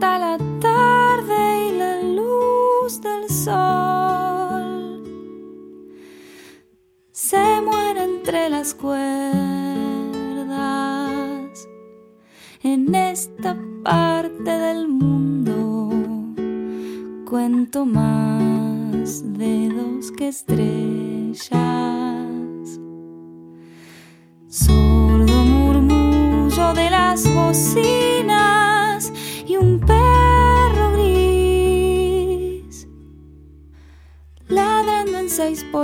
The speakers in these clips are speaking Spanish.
hasta la tarde y la luz del sol se muere entre las cuerdas. En esta parte del mundo cuento más dedos que estrellas. Sordo murmullo de las bocinas y un perro gris ladrando en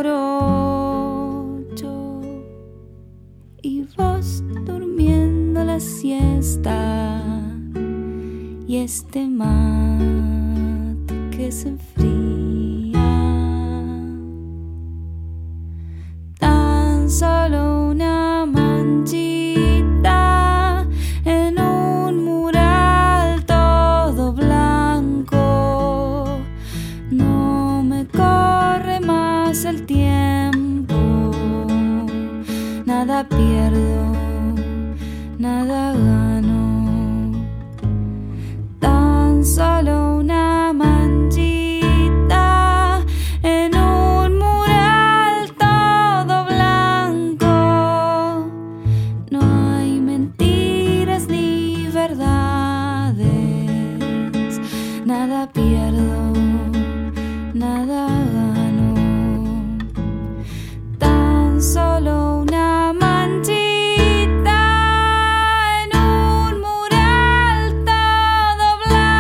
6x8 y vos durmiendo la siesta y este mate que se enfría. Tan solo una manchita en un mural todo blanco. No me corre más el tiempo, nada pierdo, nada gano. Tan solo una manchita en un mural todo blanco. No hay mentiras ni verdades, nada pierdo, nada gano. Tan solo una manchita en un mural todo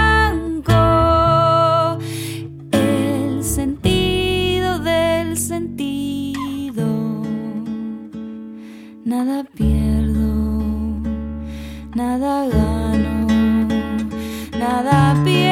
blanco. El sentido del sentido, nada pierdo, nada gano, nada pierdo.